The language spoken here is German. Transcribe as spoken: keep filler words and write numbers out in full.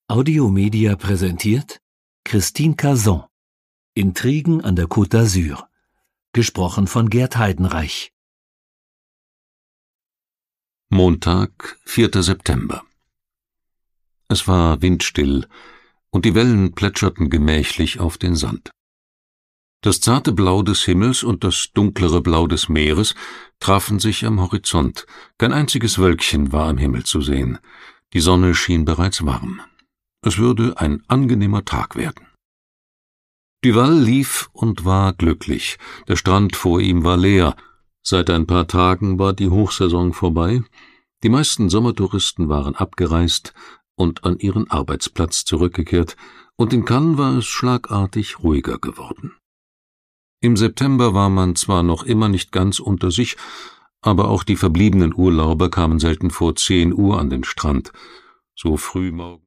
Audiomedia präsentiert Christine Cazon. Intrigen an der Côte d'Azur. Gesprochen von Gerd Heidenreich. Montag, vierter September. Es war windstill, und die Wellen plätscherten gemächlich auf den Sand. Das zarte Blau des Himmels und das dunklere Blau des Meeres trafen sich am Horizont. Kein einziges Wölkchen war am Himmel zu sehen. Die Sonne schien bereits warm. Es würde ein angenehmer Tag werden. Duval lief und war glücklich. Der Strand vor ihm war leer. Seit ein paar Tagen war die Hochsaison vorbei. Die meisten Sommertouristen waren abgereist und an ihren Arbeitsplatz zurückgekehrt, und in Cannes war es schlagartig ruhiger geworden. Im September war man zwar noch immer nicht ganz unter sich, aber auch die verbliebenen Urlauber kamen selten vor zehn Uhr an den Strand. So früh morgens